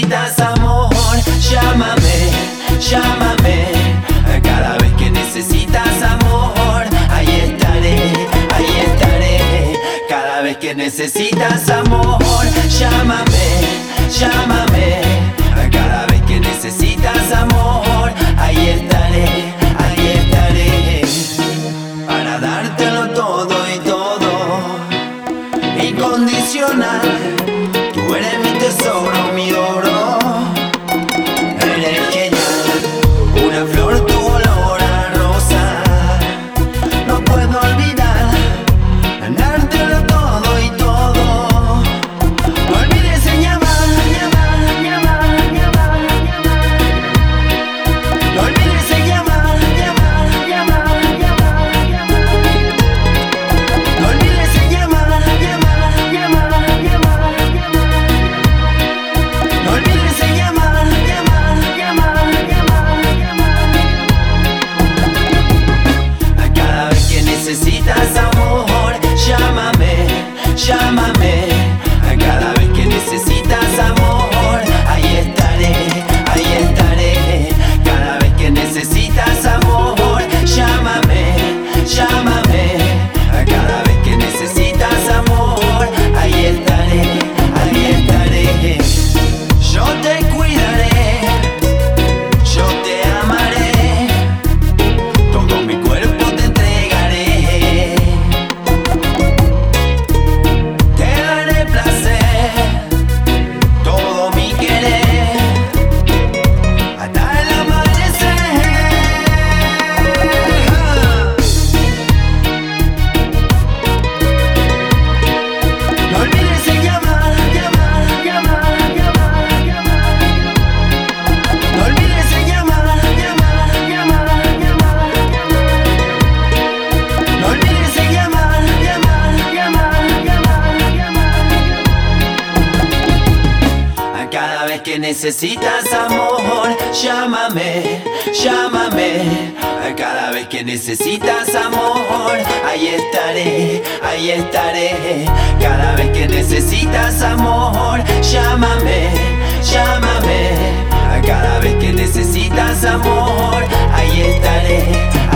necesitas amor, llámame, llámame. Cada vez que necesitas amor, ahí estaré, ahí estaré. Cada vez que necesitas amor, llámame, llámame. Cada vez que necesitas amor, ahí estaré, ahí estaré. Para dártelo todo y todo, incondicional. Tú eres mi tesoro, mi oro. Eres genial. Una flor, tu olor a rosa. No puedo olvidar dártelo todo y todo. No olvides en llamar, llamar, llamar, llamar, llamar. No olvides en llamar, llamar, llamar, llamar, llamar. No olvides en llamar, llamar, llamar, llamar, llamar. No olvides en llamar, llamar, llamar, llamar, llamar. Cada vez que necesitas amor, llámame, llámame. Cada vez que necesitas amor, ahí estaré, ahí estaré. Cada vez que necesitas amor, llámame, llámame. Cada vez que necesitas amor, ahí estaré, ahí estaré. Yo te cuidaré, yo te amaré, todo mi cuerpo te entregaré. Te daré placer, todo mi querer, hasta el amanecer. No olvides en llamar, llamar, llamar, llamar, llamar. No olvides en llamar, llamar, llamar, llamar, llamar. No olvides en llamar, llamar, llamar, llamar, llamar. Cada vez que necesitas amor, llámame, llámame. Cada vez que necesitas amor, ahí estaré, ahí estaré. Cada vez que necesitas amor, llámame, llámame. Cada vez que necesitas amor, ahí estaré,